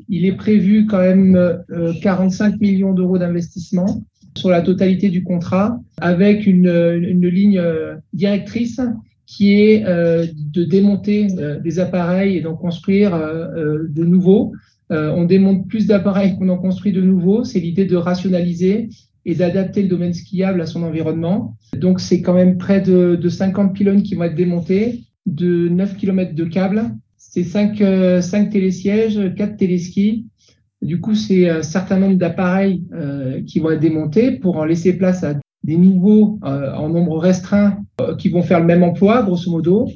Il est prévu quand même 45 millions d'euros d'investissement sur la totalité du contrat, avec une ligne directrice qui est de démonter des appareils et d'en construire de nouveaux. On démonte plus d'appareils qu'on en construit de nouveaux. C'est l'idée de rationaliser et d'adapter le domaine skiable à son environnement. Donc, c'est quand même près de 50 pylônes qui vont être démontés, de 9 km de câbles. C'est 5 télésièges, 4 téléskis. Du coup, c'est un certain nombre d'appareils qui vont être démontés pour en laisser place à des nouveaux en nombre restreint qui vont faire le même emploi, grosso modo.